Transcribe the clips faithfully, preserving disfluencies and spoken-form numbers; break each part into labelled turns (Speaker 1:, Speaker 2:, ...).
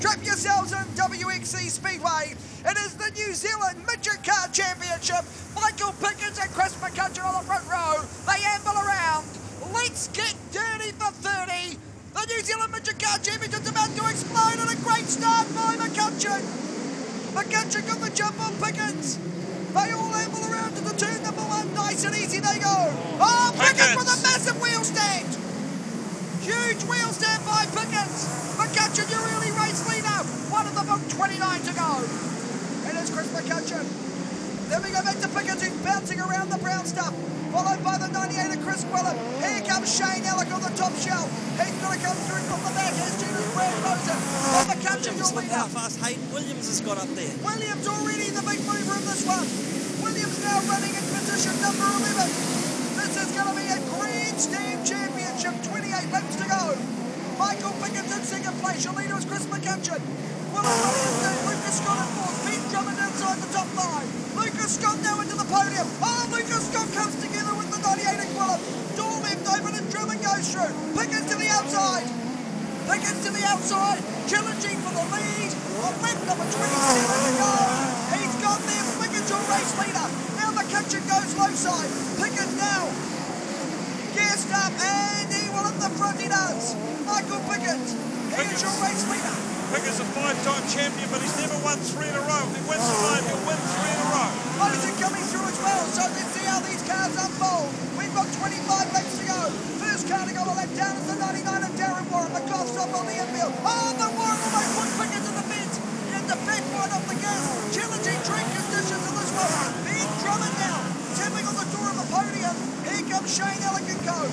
Speaker 1: Trap yourselves in W X C Speedway. It is the New Zealand Midget Car Championship. Michael Pickens and Chris McCutcheon on the front row. They amble around. Let's get dirty for thirty. The New Zealand Midget Car Championship's about to explode, and a great start by McCutcheon. McCutcheon got the jump on Pickens. They all amble around to the turn number one. Nice and easy they go. Oh, Pickens with a massive wheel stand. Huge wheel stand by Pickens. McCutcheon, your early race leader. One of them on twenty-nine to go. It is Chris McCutcheon. Then we go back to Pickens, who's bouncing around the brown stuff. Followed by the ninety-eight of Chris Quillen. Here comes Shane Alec on the top shelf. He's going to come through from the back. Here's Judas Brad Moser. Oh, McCutcheon's your leader.
Speaker 2: How fast Hayden Williams has got up there.
Speaker 1: Williams already the big mover in this one. Williams now running in position number eleven. This is going to be a grandstand championship. twenty-eight laps to go. Michael Pickens in second place. Your leader is Chris McCutcheon. Willem running in third. Lucas Scott in fourth. Pete Drummond outside the top five. Lucas Scott now into the podium. Oh, Lucas Scott comes together with the ninety-eight of Quillen. Door left open and Drummond goes through. Pickens to the outside. Pickens to the outside. Challenging for the lead. On lap number twenty-seven to go. He's got there. Pickens your race leader. Now McCutcheon goes low side. Pickens now. Gassed up, and he will at the front, he does. Michael Pickens, he is your race leader.
Speaker 3: Pickens a five-time champion, but he's never won three in a row. If he wins tonight, he'll win three in a row.
Speaker 1: Moser coming through as well, so let's see how these cars unfold. We've got twenty-five laps to go. First car to go a lap down is the ninety-nine of Darren Warren. The golf stop on the infield. Oh, the Warren almost put Pickens in the fence. He had the back right off the gas. Challenging track conditions in this one. Ben Drummond now, tapping on the door of the podium. Here comes Shane Alec and co.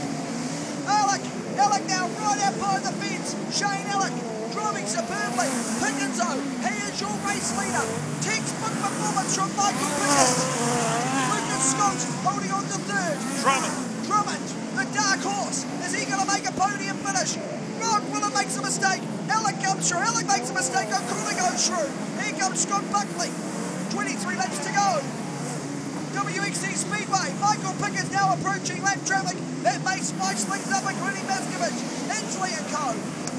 Speaker 1: Alec, Alec now right out by the fence. Shane Alec driving superbly. Pickens though, he is your race leader. Textbook performance from Michael Pickens. Lucas Scott holding on to third.
Speaker 3: Drummond.
Speaker 1: Drummond, the dark horse. Is he going to make a podium finish? Rod Willem makes a mistake. Alec comes through. Alec makes a mistake. O'Connor goes through. Here comes Scott Buckley. twenty-three laps to go. W X C Speedway. Michael Pickens now approaching lap traffic. That makes Spice things up, including Maskovich. Inslee and co.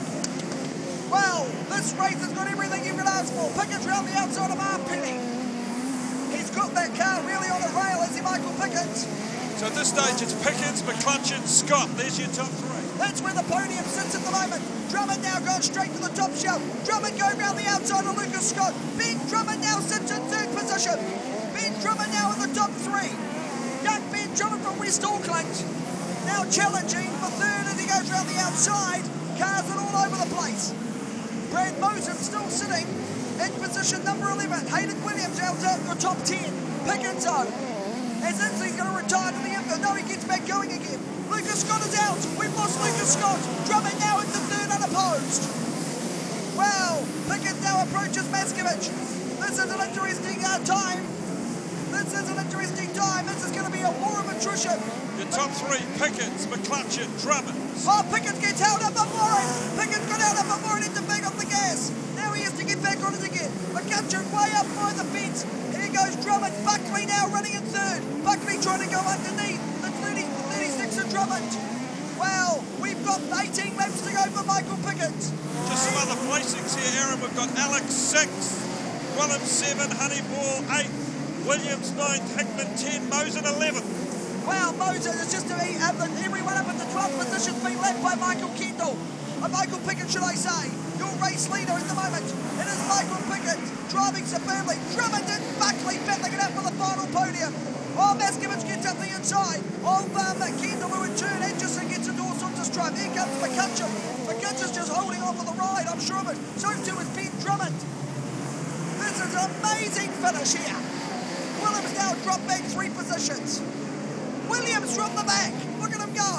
Speaker 1: Well, this race has got everything you could ask for. Pickens round the outside of Halfpenny. He's got that car really on the rail, is he, Michael Pickens?
Speaker 3: So at this stage, it's Pickens, McCutcheon, Scott. There's your top three.
Speaker 1: That's where the podium sits at the moment. Drummond now going straight to the top shelf. Drummond going round the outside of Lucas Scott. Ben Drummond now sits in third position. Ben Drummond now in the top three. Young Ben Drummond from West Auckland now challenging for third as he goes round the outside. Cars are all over the place. Brad Mosen still sitting in position number eleven. Hayden Williams out at the top ten. Pickens though, as Inslee's going to retire to the infield. No, he gets back going again. Lucas Scott is out. We've lost Lucas Scott. Drummond now into third unopposed. Wow, Pickens now approaches Maskovich. This is an interesting uh, time. This is an interesting time. This is going to be a war of attrition.
Speaker 3: Your top three, Pickens, McCutcheon, Drummond.
Speaker 1: Oh, Pickens gets held up by Warren. Pickens got held up by Warren into back off the gas. Now he has to get back on it again. McCutcheon way up by the fence. Here goes Drummond. Buckley now running in third. Buckley trying to go underneath the thirty, thirty-six of Drummond. Well, we've got eighteen laps to go for Michael Pickens.
Speaker 3: Just some other placings here, Aaron. We've got Alex six, Willem seven, Honeyball eight, Williams nine, Hickman ten, Mosen eleven.
Speaker 1: Wow, Moser is just to be uh, everyone up in the twelfth position being led by Michael Kendall. Uh, Michael Pickens, should I say. Your race leader at the moment. It is Michael Pickens driving superbly. Drummond and Buckley battling it out for the final podium. Oh, Maskovich gets up the inside of um, Kendall, who in turn Edgerson gets endorsed onto stripe. Here comes McCutcheon. McCutcheon's just holding on for the ride, I'm sure of it. So too is Ben Drummond. This is an amazing finish here. Williams now dropped back three positions. Williams from the back. Look at him go.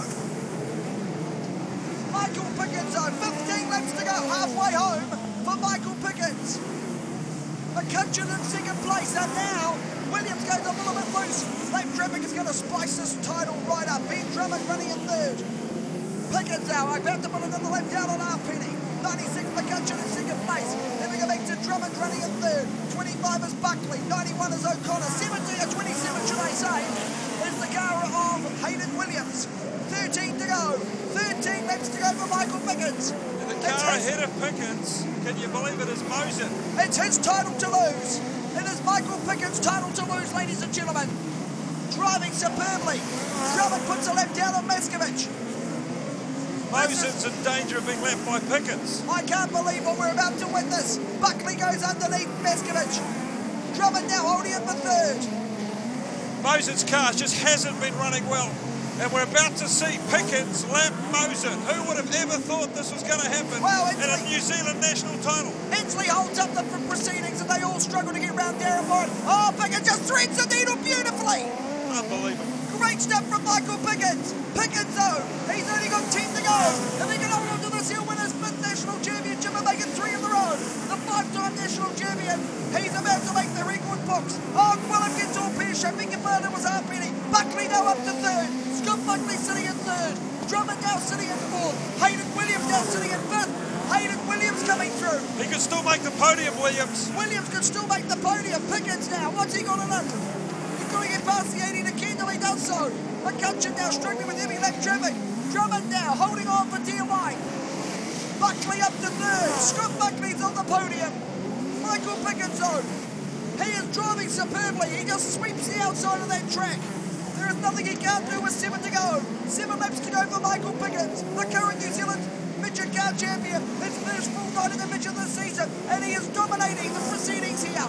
Speaker 1: Michael Pickens on fifteen laps to go. Halfway home for Michael Pickens. McCutcheon in second place. And now Williams goes a little bit loose. Lap traffic is going to spice this title right up. Ben Drummond running in third. Pickens now about to put another lap down on Halfpenny. ninety-six McCutcheon in second place. Then we go back to Drummond running in third. twenty-five is Buckley. ninety-one is O'Connor. seventeen or twenty-seven should I say is the car of Hayden Williams. thirteen to go. thirteen laps to go for Michael Pickens.
Speaker 3: And the car
Speaker 1: his,
Speaker 3: ahead of Pickens. Can you believe it is Mosen?
Speaker 1: it's his title to lose. It is Michael Pickens' title to lose, ladies and gentlemen. Driving superbly. Drummond puts a lap down on Meskovich.
Speaker 3: Mosen's in danger of being left by Pickens.
Speaker 1: I can't believe what we're about to witness. Buckley goes underneath Meskovich. Drummond now holding him for third.
Speaker 3: Mosen's car just hasn't been running well. And we're about to see Pickens lap Mosen. Who would have ever thought this was going to happen
Speaker 1: Well,
Speaker 3: in a New Zealand national title?
Speaker 1: Inslee holds up the proceedings and they all struggle to get round Darren Moore. Oh, Pickens just threads the needle beautifully.
Speaker 3: Unbelievable.
Speaker 1: Great stuff from Michael Pickens. Pickens, though, he's only got ten to go. If he can hold on to this, he'll win his fifth national championship and make it three in a row. The five-time national champion, he's about to make the record books. Oh, Quillen gets all pear-shaped. Minka Barner was half-penny. Buckley now up to third. Scott Buckley sitting in third. Drummond now sitting in fourth. Hayden Williams now sitting in fifth. Hayden Williams coming through.
Speaker 3: He can still make the podium, Williams.
Speaker 1: Williams can still make the podium. Pickens now, what's he got in it? He's got to get past the eighty to Kendall, he does so. McCutcheon now struggling with heavy lap traffic. Drummond now holding on for dear life. Buckley up to third. Scott Buckley's on the podium. Michael Pickens, though, he is driving superbly. He just sweeps the outside of that track. There is nothing he can't do with seven to go. Seven laps to go for Michael Pickens, the current New Zealand midget car champion. His first full night in the midget this season, and he is dominating the proceedings here.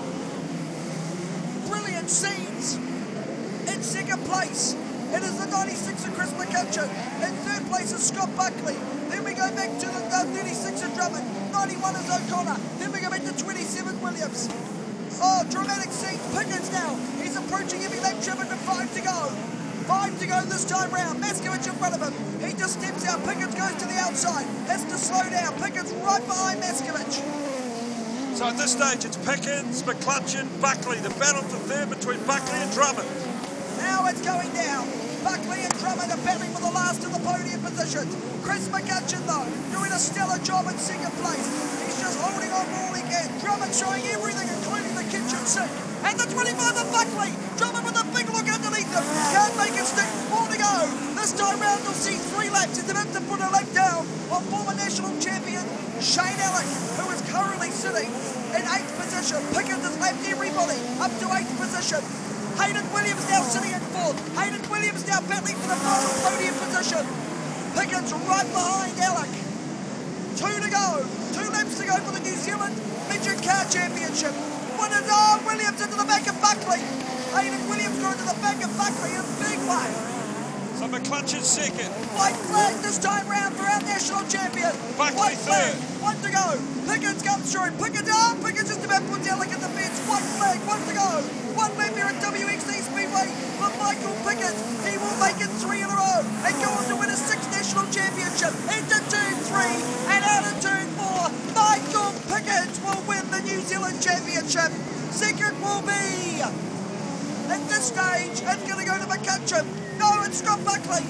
Speaker 1: Brilliant scenes. In second place, it is the ninety-six of Chris McCutcheon. In third place is Scott Buckley. Then we go back to the uh, thirty-six of Drummond. ninety-one is O'Connor. Then we go back to twenty-seven Williams. Oh, dramatic scenes. Pickens now. He's approaching every lap traffic with five to go. Five to go this time round. Meskovich in front of him. He just steps out. Pickens goes to the outside. Has to slow down. Pickens right behind Meskovich.
Speaker 3: So at this stage, it's Pickens, McCutcheon, Buckley. The battle for third between Buckley and Drummond.
Speaker 1: Now it's going down. Buckley and Drummond are battling for the last of the podium positions. Chris McCutcheon, though, doing a stellar job in second place. He's just holding on all he can. Drummond showing everything, including the kitchen sink. And the twenty-five of Buckley. Drummond with a big look underneath him. Can't make it stick. More to go. This time round, you'll see three laps. He's about to put a lap down on former national champion Shane Alec, who is currently sitting in eighth position. Pickens has lapped everybody up to eighth position. Hayden Williams now sitting in fourth. Hayden Williams now battling for the final podium position. Pickens right behind Alec. Two to go. Two laps to go for the New Zealand Midget Car Championship. One is, oh, Williams into the back of Buckley. Hayden Williams going to the back of Buckley in a big way.
Speaker 3: So McCutcheon second.
Speaker 1: White flag this time round for our national champion.
Speaker 3: Buckley
Speaker 1: White flag.
Speaker 3: third.
Speaker 1: One to go. Pickens comes through. Pickens, oh, Pickens just about puts Alec in the fence. White flag. One to go. One lap here at W X C Speedway for Michael Pickens. He will make it three in a row and go on to win his sixth national championship. Into turn three and out of turn four. Michael Pickens will win the New Zealand championship. Second will be, at this stage, it's going to go to McCutcheon. No, it's Scott Buckley.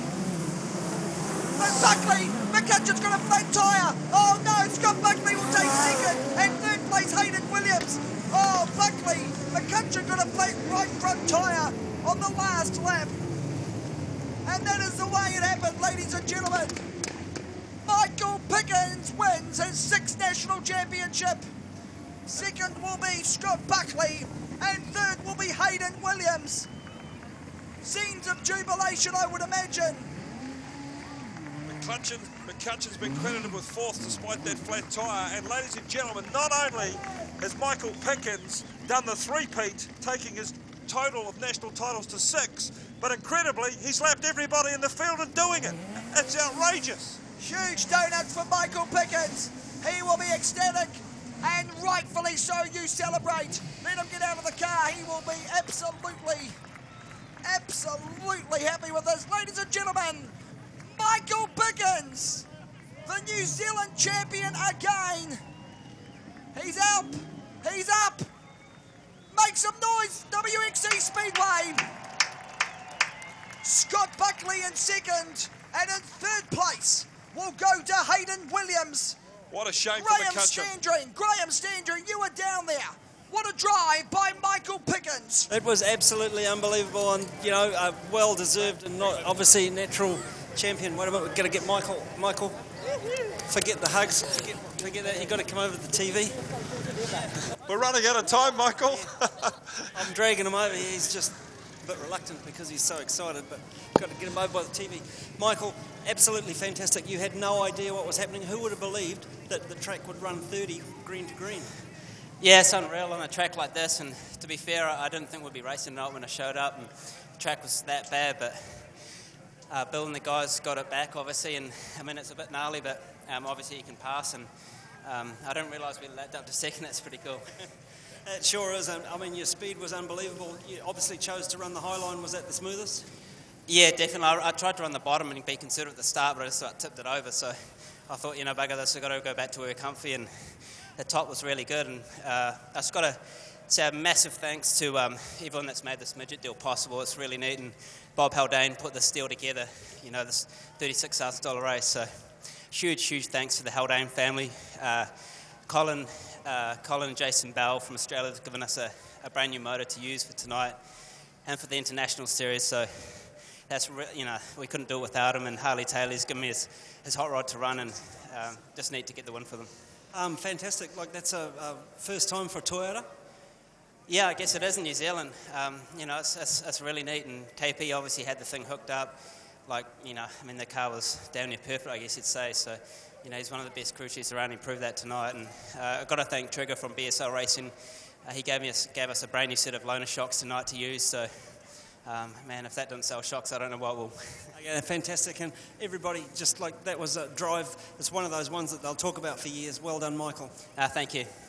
Speaker 1: Buckley, McCutcheon's got a flat tyre. Oh no, Scott Buckley will take second. And third place, Hayden Williams. Oh, Buckley, McCutcheon got a flat right front tyre on the last lap. And that is the way it happened, ladies and gentlemen. Michael Pickens wins his sixth national championship. Second will be Scott Buckley. And third will be Hayden Williams. Scenes of jubilation, I would imagine.
Speaker 3: McCutcheon, McCutcheon's been credited with fourth despite that flat tyre. And ladies and gentlemen, not only has Michael Pickens done the three-peat, taking his total of national titles to six, but incredibly, he's lapped everybody in the field and doing it. It's outrageous.
Speaker 1: Huge donuts for Michael Pickens. He will be ecstatic, and rightfully so. You celebrate. Let him get out of the car. He will be absolutely, absolutely happy with this. Ladies and gentlemen, Michael Pickens, the New Zealand champion again. He's up. He's up. Make some noise, W X C Speedway. Scott Buckley in second, and in third place will go to Hayden Williams.
Speaker 3: What a shame
Speaker 1: Graham
Speaker 3: for McCutcheon.
Speaker 1: Standring, Graham Standring, you were down there. What a drive by Michael Pickens.
Speaker 2: It was absolutely unbelievable and, you know, a well-deserved and not obviously natural champion. Wait a minute, we're going to get Michael. Michael. Forget the hugs, forget, forget that, you've got to come over to the T V.
Speaker 3: We're running out of time, Michael.
Speaker 2: I'm dragging him over, he's just a bit reluctant because he's so excited, but got to get him over by the T V. Michael, absolutely fantastic. You had no idea what was happening. Who would have believed that the track would run thirty green to green?
Speaker 4: Yeah, it's unreal on a track like this, and to be fair, I didn't think we'd be racing tonight when I showed up, and the track was that bad, but uh, Bill and the guys got it back, obviously, and I mean, it's a bit gnarly, but um, obviously you can pass, and um, I didn't realise we lapped up to second. That's pretty cool.
Speaker 2: It sure is. I mean, your speed was unbelievable. You obviously chose to run the high line. Was that the smoothest?
Speaker 4: Yeah, definitely. I, I tried to run the bottom and be considerate at the start, but I just like, tipped it over, so I thought, you know, bugger this, I've got to go back to where we're comfy, and the top was really good, and uh, I just got to say a massive thanks to um, everyone that's made this midget deal possible. It's really neat, and Bob Haldane put this deal together, you know, this thirty-six thousand dollars race, so huge, huge thanks to the Haldane family. Uh, Colin, uh, Colin and Jason Bell from Australia have given us a, a brand new motor to use for tonight and for the international series, so that's, re- you know, we couldn't do it without him, and Harley Taylor's given me his, his hot rod to run, and um, just neat to get the win for them.
Speaker 2: Um, fantastic. Like, that's a, a first time for Toyota?
Speaker 4: Yeah, I guess it is in New Zealand. Um, you know, it's, it's, it's really neat, and K P obviously had the thing hooked up. Like, you know, I mean, the car was damn near perfect, I guess you'd say. So, you know, he's one of the best crew chiefs around. He proved that tonight. And uh, I've got to thank Trigger from B S L Racing. Uh, he gave me a, gave us a brand new set of loaner shocks tonight to use. So, um, man, if that didn't sell shocks, I don't know what will.
Speaker 2: Okay, fantastic. And everybody, just like that was a drive. It's one of those ones that they'll talk about for years. Well done, Michael.
Speaker 4: Uh, thank you.